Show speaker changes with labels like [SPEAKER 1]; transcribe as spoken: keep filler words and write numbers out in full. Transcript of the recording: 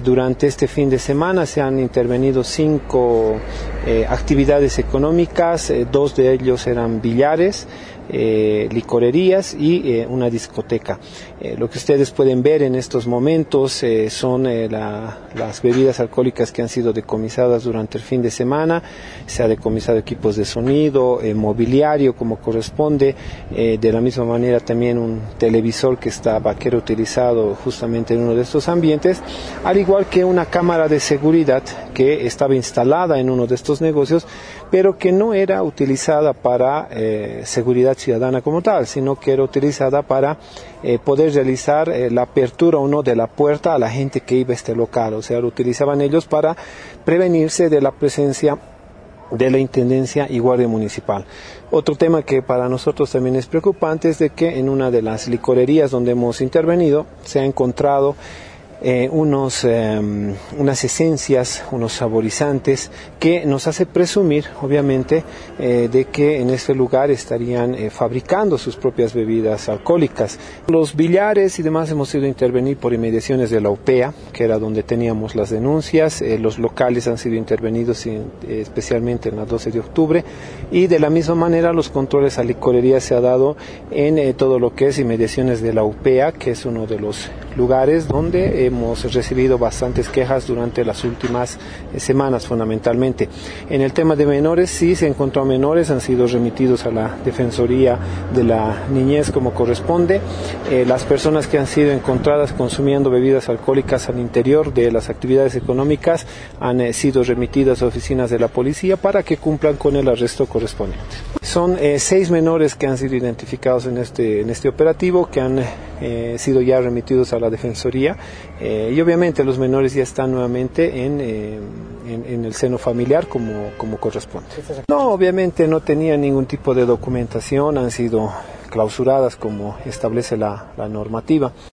[SPEAKER 1] Durante este fin de semana se han intervenido cinco eh, actividades económicas, eh, dos de ellos eran billares, eh, licorerías y eh, una discoteca. Eh, lo que ustedes pueden ver en estos momentos eh, son eh, la, las bebidas alcohólicas que han sido decomisadas durante el fin de semana. Se ha decomisado equipos de sonido, eh, mobiliario como corresponde, eh, de la misma manera también un televisor que estaba, que era utilizado justamente en uno de estos ambientes, al igual que una cámara de seguridad que estaba instalada en uno de estos negocios, pero que no era utilizada para eh, seguridad ciudadana como tal, sino que era utilizada para eh, poder realizar eh, la apertura o no de la puerta a la gente que iba a este local. O sea, lo utilizaban ellos para prevenirse de la presencia de la Intendencia y Guardia Municipal. Otro tema que para nosotros también es preocupante es de que en una de las licorerías donde hemos intervenido se ha encontrado Eh, unos, eh, unas esencias, unos saborizantes que nos hace presumir, obviamente, eh, de que en este lugar estarían eh, fabricando sus propias bebidas alcohólicas. Los billares y demás hemos ido a intervenir por inmediaciones de la U P E A, que era donde teníamos las denuncias. Eh, los locales han sido intervenidos en, eh, especialmente en la doce de octubre, y de la misma manera los controles a licorería se ha dado en eh, todo lo que es inmediaciones de la U P E A, que es uno de los lugares donde hemos recibido bastantes quejas durante las últimas eh, semanas fundamentalmente. En el tema de menores, sí se encontró a menores, han sido remitidos a la Defensoría de la Niñez como corresponde. Eh, las personas que han sido encontradas consumiendo bebidas alcohólicas al interior de las actividades económicas han eh, sido remitidas a oficinas de la policía para que cumplan con el arresto correspondiente. Son eh, seis menores que han sido identificados en este, en este operativo, que han eh, sido ya remitidos a la Defensoría, eh, y obviamente los menores ya están nuevamente en, eh, en, en el seno familiar como, como corresponde. No, obviamente no tenían ningún tipo de documentación, han sido clausuradas como establece la, la normativa.